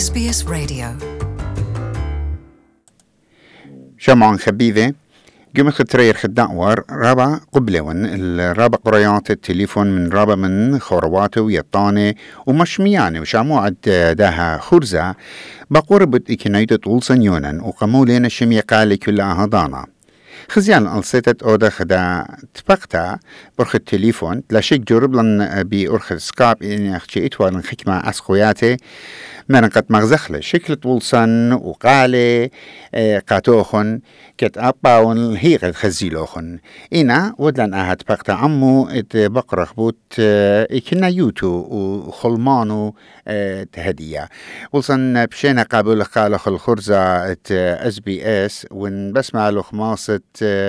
SBS Radio. شمعون خبيذة قمت خطرير خدعور رابع قبلون الرابع قريات التليفون من رابع من خورواته ويطاني ومشمياني وشاموعد داها خرزة بقربت إكنايدة طول سنيونا وقمولين الشمية قالي كلها هضانا خزيان ألسيتت أودا خدا تبقتا برخ التليفون لاشيك جرب لن بأرخ سكاب إني أخشي إتوالن خكمة أسخوياتي مرنقت مغزخلة شكل طولسن وقالي قاتوخن كت أباون هي قد خزيلوخن إنا ودلن أهد بقتا عمو ات بقرخ بوت إكنا يوتو وخلمانو تهدية ولسن بشينا قابل قالخ الخرزة ات SBS ون بسمع له خماصة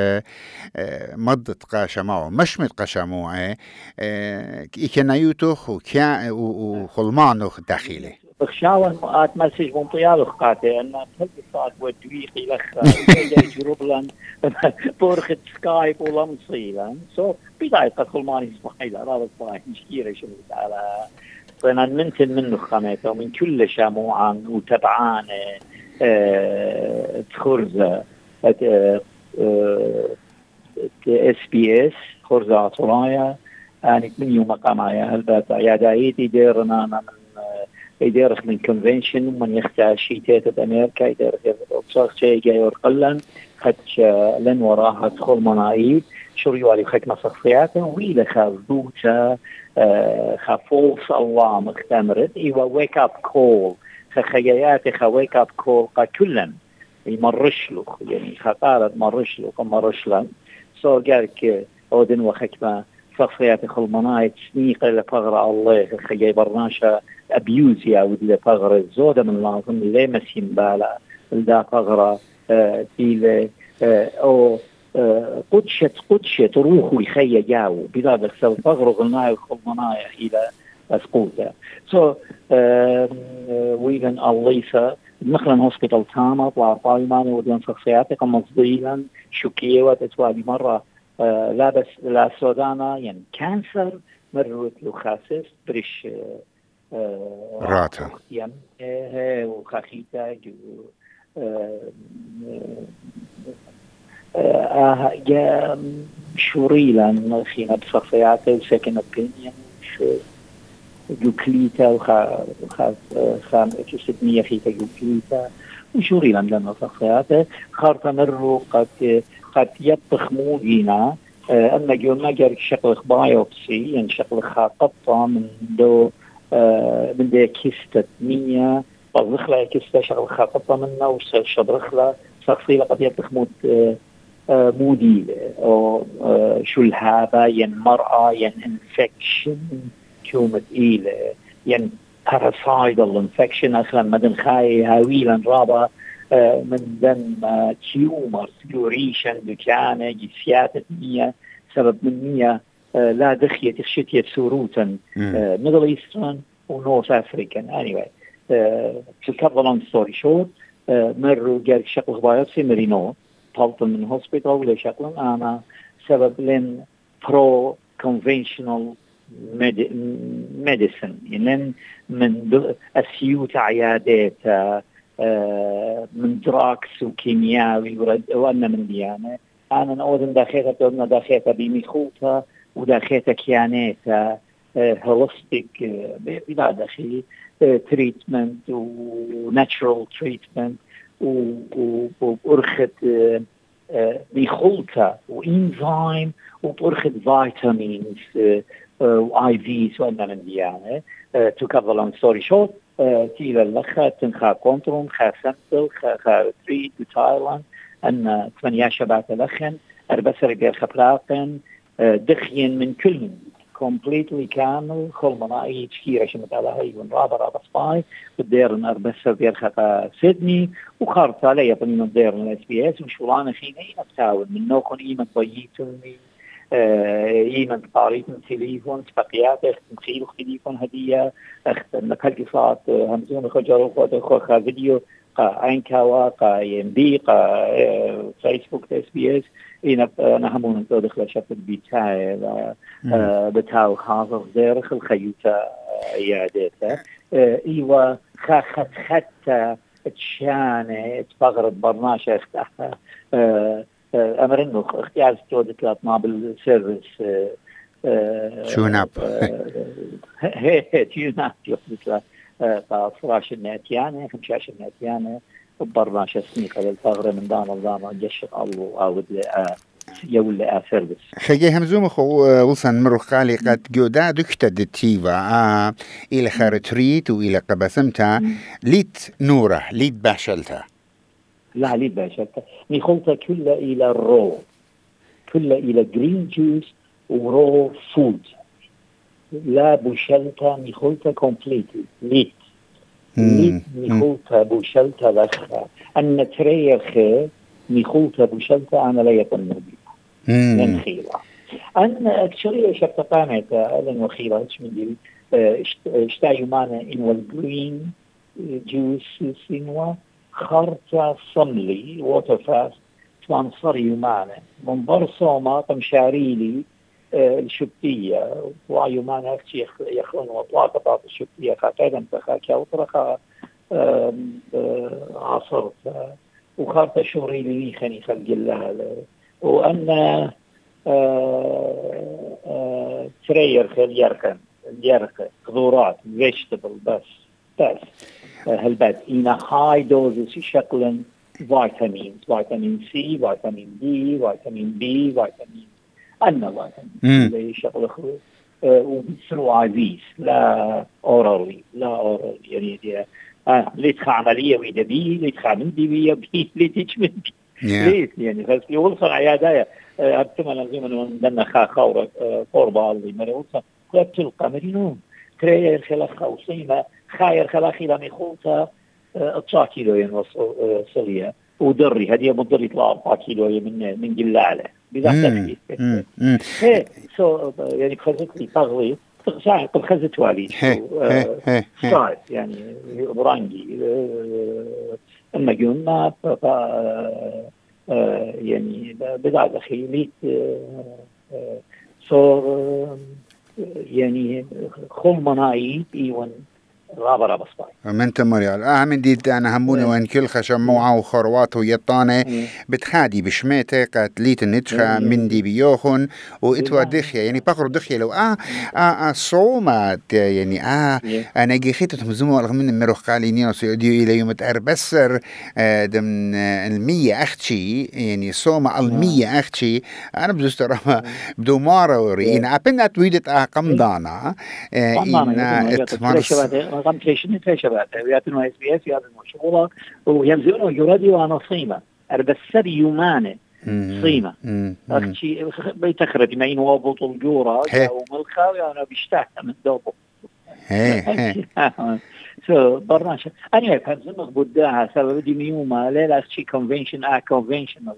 مضت قاشماو مش مد قاشماو إكنا يوتو وخلمانو داخلي بخشاون مؤات مسج منطيال خقاته أن تلقي صاد ودويقي لخ يجرب لن بورخة سكايب ولمصيلا سو بداية قد ماني اسماعيل رابط صاحي مشكيرة شمت على فأنا منه خميته ومن كل شاموعا وتبعان خرزة SBS خرزة عطرايا أنا من يوم قامايا هلبات عيادايتي ديرنا من يديرخ من كونفنشن ومن يختار شيتات بأمريكا يديرخ أبصار شيء جاي ورقلن خدش لن وراها تدخل منايب شريوا علي خكمة شخصياته ويلا خافوتا خفوص الله مختمرت إيوا wake up call خخياته wake up call كلن يمرش له يعني خطارة مرش له سو قالك أودن وخكمة شخصيات خلمنايت سنيقة لفغر الله خجاي برناشا أبيوزيا ودي فغر الزودة من لازم ليه مسين بالا لدا فغرة تيلة أو قدشة روحه يخي جاو بذلك السبب فغر غناي وخلمناي إلى أسقوطة ويغن الليسا مثلا هوسبيتال تاما طلع طايمان وديان شخصياتك مصديلا شكية وتتوالي مرة لا بس لا سودانا يعني كانسر مرت له خاسس بريش راتا يم وخاخيتا جو شوريلا خينا بصفياته second opinion جوكليتا خام تسمية خيتا جوكليتا وشوريلا لنا صفياته خارطة مروا قد يطخ موجينا أما جونا جارك شكل بايوبسي يعني شكل خاططة من دو كيستة مية بضخلة كيستة شكل خاططة منه وشبرخلة شخصية قد يطخ مودي أو شو الهابة ين مرأة ين infection كومة إيلة ين parasitical infection أصلا مدن خاي هاويلا رابا من دم تيومر سلوريشن دكانة جسيات مية سبب من مية لا دخية تخشيتية سوروتا ميدل إيسترن ونورث أفريكان anyway to cut the long story short مروا جالك شكل بايوبسي مرينو طلت من هوسبيتال ولا شكل أنا سبب لين برو conventional medicine يعني من أسيوت عيادات من دراكس وكيميائي وأنا من ديانة أنا نقول داخلة بمخوطة وداخلة كيانات هولستيك بلا داخل تريتمنت وناتشرال تريتمنت وبرخة مخوطة وإنزيم وبرخة فيتامينز واي فيز وأنا من ديانة to cut the long story short تيلا لخا تنخا كونترون خا سمتل خا ريتريت وتايلاند أن 8 شبات لخن أربسر غير خبراقن دخين من كل completely كامل كل مناعي تشكيرة شمت على هاي ونرابة سباي وديرن أربسر غير خطا سيدني وخارط عليا بنين ديرن SBS وشولانا خيني أبتاول من نوكن إيمن ضييتوني إيمن طاريت من تليفون تبقيات مخيل تليفون هدية نكال قصات همزون خجروا خا فيديو قا عينكاوا قا يمبي قا فيسبوك SBS أنا همون دخل شفت بيتاي بتاو خاصة ديرخ الخيوطة عيادتها إيوا خدت تشانة تفغرت برناشة اختها أمر إنه اختيار جودة لاتنا بالسيرفيس شوناب هي تيوناب جودة فراش الناتيانة خمشاش الناتيانة برناشة سنيقة للفغرة من دانا جشر الله أود يولي سيرفيس خجي همزوم خو وصن مرو خالي قد جودا دكتا دتيفا إلى خارتريت وإلى قبسمتا ليت نورة ليت باشلتا لا ليت باشلتا ميخلطة كلها إلى الرو كلها إلى جرين جوس ورو فود لا بوشلتا ميخلطة كومبليتلي ليت ميخلطة بوشلتا لخا أن تريخ ميخلطة بوشلتا أنا لا يتنبي من خيلة أنا أكشري شبتقامة لأن وخيلة من دي اشتايو معنا إنو الجرين جوس إنو خرطة صملي ووتر تمانصري معنا من برصومة تمشاريلي الشبتية وعيو معنا أكشي يخلون وطلاقة بعض الشبتية خاكادا فخاكا وطرقا عصرت وخرطة شوريلي خني خلق الله وأن ترير اليرقة خضورات vegetable بس هالبات إن high doses شكلا فيتامين سي فيتامين دي فيتامين بي فيتامين أن فيتامين شكل خضور وبيصيروا عزيز لا أورالي يعني دي ليتخ عملية ويدا بي ليتخ من دي بي ليتش من دي ليش يعني بس يوصل عيادايا أبتمنا زي ما ندنا خاورة قربة اللي مريوصل تلقى مرينون ترير خلاخ وصيمة خاير خلاخي لم يخوصها 9 كيلو وصلية ودري هذه مضر يطلع 4 كيلو من جلالة بذات هي يعني خزت لي تغلي ساعة قد خزت والي صعب يعني برانجي أما قلنا يعني بدأ خيليت صار يعني خل مناعي إيوان رابرا بصاي من تمريال من ديد أنا هموني وين كل خشموعة وخروات ويطانة بتخادي بشميته قتليت النتخة من دي بيوخن وإتوا دخية يعني بقروا دخية لو صومات يعني أنا جيخيت تمزمو رغم من المروخ قاليني وسيوديو إلى يوم تأربسر دم 100 أختي يعني صومة 100 أختي أنا بدوست ترى بدو مارا وري أبن أتويدت قمضانا إن اتمرس رقم تشبه وياتنوا اس بي اس ياتنوا شغله ويمزونوا يرادي وانا صيمه اربسر يومانه صيمه اختي بيتخرج ما ينوابط الجوره وملخا وانا بيشتاق من دوبه سو برناش اني فهمت مقبودها سبب دي ميوما لا شي كونفنشنال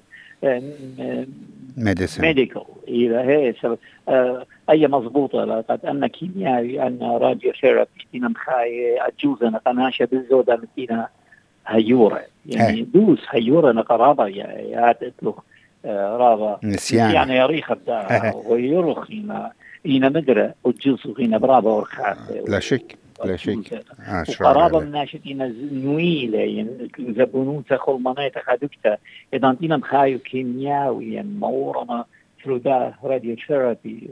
ميديكال إذا هي سبب أي مضبوطة لقد أن كيميائي أن راديو ثيرابي تينا مخاي أجوزنا قناشة بالزودة متينا هيورة يعني دوس هيورة نقرابة يا تطلق رابا نسيان يريخ بدا ويرخينا إنا مدرة وجوزخينا برابا ورخات لا شك قرابة من ناشدين نويلة يعني زبونون تخل مناطق خدوكتا إذا أنتنا مخايو كيميائي مورنا ثرودا راديو ثيرابي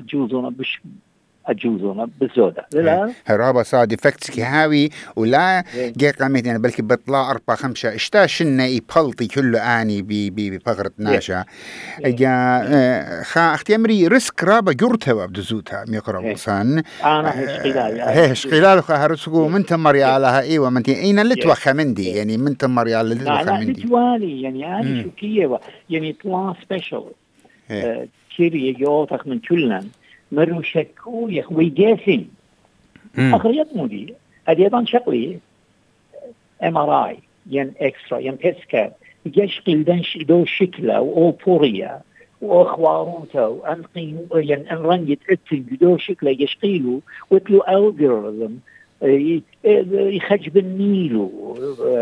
أجوزونا بالزودة لا هرابة صار ديفكتس كهاوي ولا جاء قامت يعني بلكي بطلع 4-5 اشتاشنا يبلطي كله آني بفقرة ناشا جاء اختي أمري ريسك رابة جرتها بدزوتها ميقرأ وصان أنا هشقلال هرسقو من تمر علىها إيوة من أين اللي توخى مندي يعني من تمر على اللي توخى مندي لا توالي يعني أنا شو كيه يعني طلع سبيشال كيري يوتخ من كلنا مرو شكو يخوي جاسين أخريات مودي هذه شكلي MRI ين إكسترا ين تسكا يشكل دنش دو شكله وأوبوريا وأخواروته وأنقي ين أنرنجت أتن دو شكله يشكيله وتلو algorithm يخجب النيلو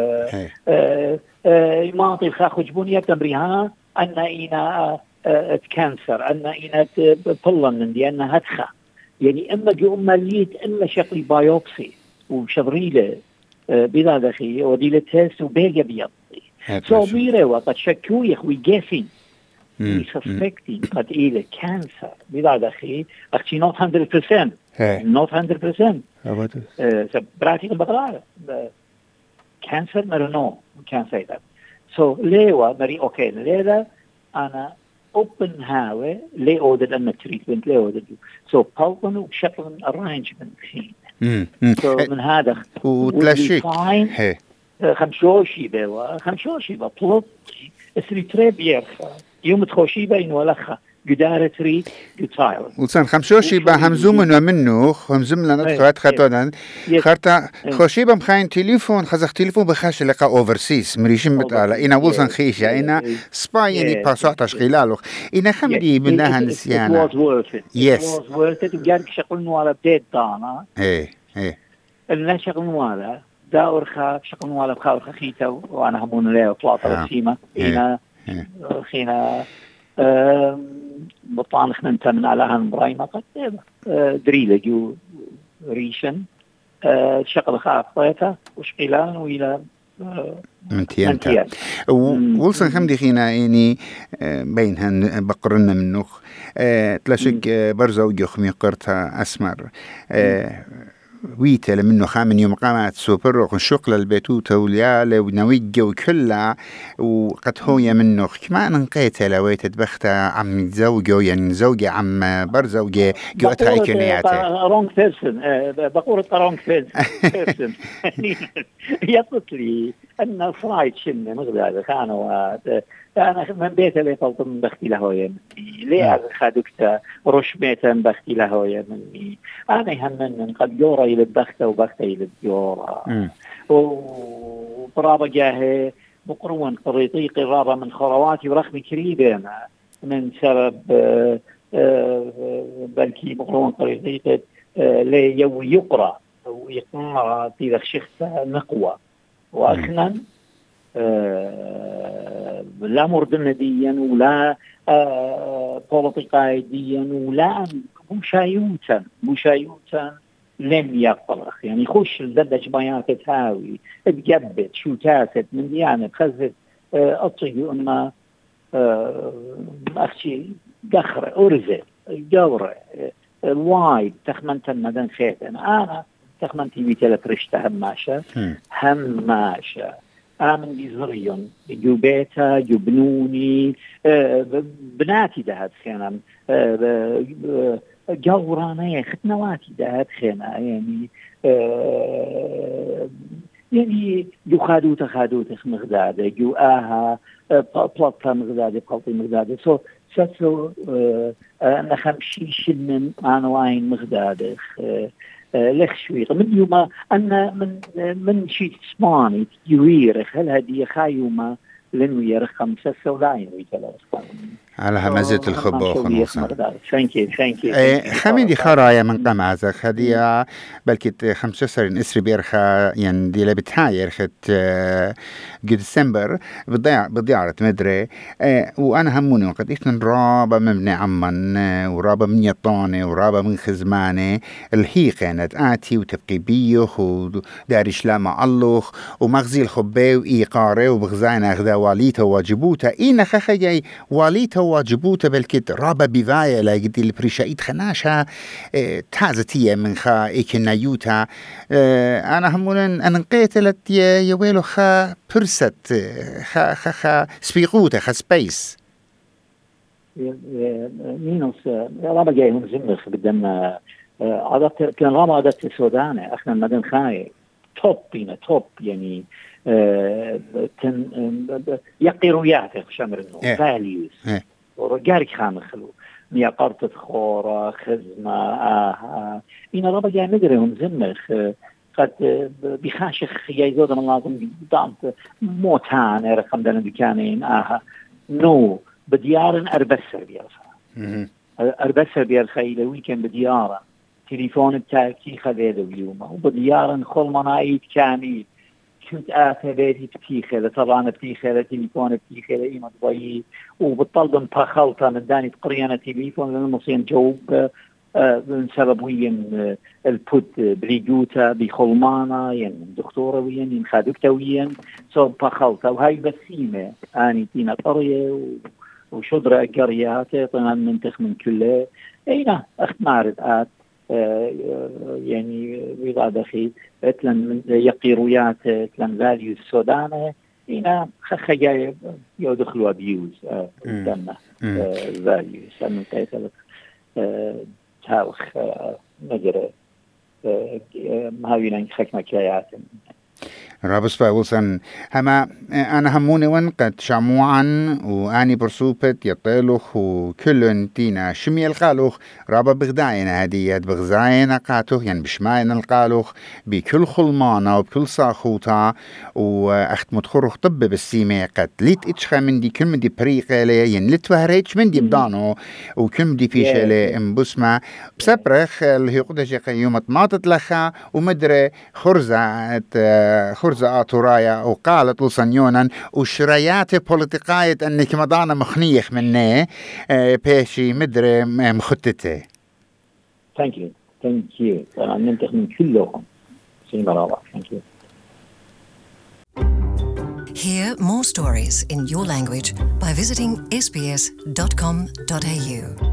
ما طيب خاخجبون يتمريها أن إنا كانسر أن إنا بلن دي أنها هدخة يعني إما جو إما ليت إما شكل بايوبسي وشبريله بذا دخي ودي لتست وبيجي بيض سو ميرة وقد شكوا يخوي جيسين we suspecting قد إلى cancer بذا دخي أختي not 100% not 100% practical بقرار cancer no can't say that so ليوا مري أوكي ليلا أنا open هاوي لي أودد أن treatment لي أودد so بالقن وشكل arrangement خين so من هذا وتلاشيك خمشوشي بلط اسري تريب يرخى يوم تخوشي بين ولخة قدارة ري يتايل وصان خمشوشي بهمزومن ومنو خمزم لنا تخوات خطونا خرطة خوشي بمخاين تليفون خزخ تليفون بخاش لقى اوفرسيس مريشين بتقالا إنا وصان خيشة إنا سبايني باسوع تشغيلالوخ إنا خمدي بناها نسيانا it was worth it وقالك شغلنوا على بديت دانا اللي شغلنوا على داور خاف شغلنوا على بخاور خخيته وأنا همون ليه وطلاطة رسيمة إنا خينا بطان خننتا من على هالمرايمة قد دريلة جو ريشن شغل خاف طيفة وشقيلان وإلى من تيانتا وولسن خمدي خينا يعني بينهن بقرنا منوخ تلاشك برزو جوخمي قرطة أسمر ويتا لمنه خامن يوم قامت سوبر وشقل البيتوتة وليالة ونويجة وكلها وقد هوية منه كما ننقيت لويت تبختها عم زوجه يعني زوجة عم برزوجة جوتها اي كنياته رونج بيرسون بقولة رونج بيرسون يطلت لي أن فرايد شنة مغلقة كانوا أنا من بيت اللي طلت من بختي لهوية مني ليه خادكتا رش بيتا من بختي لهوية مني أنا يهمن قد يورا إلى البختة وبختة إلى اليورا وبرابة جاهي مقرون قريطيق الرابة من خرواتي ورخمي كريبة من سبب بلكي مقرون قريطيق لي يقرأ ويقرأ في شخصة نقوة وأخنا لا مردن ديا ولا بوليتيكايديا ولا مشايوتا لم يقلق يعني خش الددش بيات تهاوي تجبت شو تاست من ديانة خزت أطيق أما أختي دخرة أرزة جورة وايد تخمنت المدن خيط أنا تخمنتي بيتلا فرشتة هماشة آمن بزريون جو بيتا جو بنوني بناتي دهات خينا جورانية ختنواتي دهات خينا يعني جو خادوتا مغدادة جو بلاطة مغدادة بقلطي مغدادة سو أنا خمشي شنن عنوين مغدادة لخ شوي من يوم أنا من شيء اسماني يويرخ هل هدي خايوما لنو يرخ 5 سولاين ويتلاقون على همزة الخبوخ ثانك يو خميدي خرايا من قمعزك هدي بلكي 15 اسري بيرخا يعني دي لبتهاي رخت ديسمبر بضيعة مدري وانا هموني وقت اثنين رابا مبني عمان ورابا من يطاني ورابا من خزماني الهي كانت آتي وتبقي بيوخ ودارش لاما اللوخ ومغزي الخبي وإيقاري وبغزاين أغذا واليتا واجبوتا إينا خخي واليتا واجبوتا بالكت رابا بيفايا لاجدي البريشايت خناشا تازتية من خا إيكنايوتا أنا همونا أنا نقيتلت يويلو خا برست خا سبيقوتا خا سبيس مينوس رابا جايهم زمخ قدامنا عادت كان رابا عادت السودان احنا مدن خاي توب يعني يقيروياته شمرنو فاليوز ورجالك خامخلو ميا قرطة خورة خزمة إنا رابا جاي مدرهم زمخ قد بخاشخ يايزود من لازم دامت موتان رقم دانا بكانين نو بديارن أربسر بيالخا أربسر بيالخا إلى ويكن بديارن تليفون بتاعتي خذيذ اليوم وبديارن خل منايد كامل كنت بيتي بتيخة طبعا بتيخة تليفون بتيخة إيمة ضيي وبالطلب انتخلت من داني تقريانا تليفون للمصين جوب سبب وين البود بريجوتا بخلمانا يعني دكتورة وين خادكتا وين صوب بخلطة وهاي بسيمة آني تينا طرية وشدرة قريات طبعا منتخ من كله اينا اخت معرض يعني بيضا دخي اتلن يقيرويات اتلن فاليوز سودانة اينا خجايب يدخلوا ابيوز قدامنا فاليوز من تايتلك تاوخ نجرة مهاوينا خكمة كيات رابس فاوسن هما أنا هموني ون قد شموعا وأني برسوبت يطيلوخ وكلن تينا شمي القالوخ رابا بغداينا هديات بغزاينا قاتوخ يعني بشماينا القالوخ بكل خلمانا وبكل صاخوتا وأخت متخرخ طب بالسيمة قد ليت إتشخا من دي كل من دي بريقة لي يعني لتفهريتش من دي بدانو وكل من دي فيشة لي امبسمة بسبرخ اللي يقودش يوم ماتت لخا ومدري خرزة آتورايا وقالت لصنيونا وشريات بوليتيقاية أنك مضانا مخنيخ منه بيشي مدري مخطته. Thank you. أنا ننتخ من كلهم. سيما رابع. Thank you. Hear more stories in your language by visiting sbs.com.au.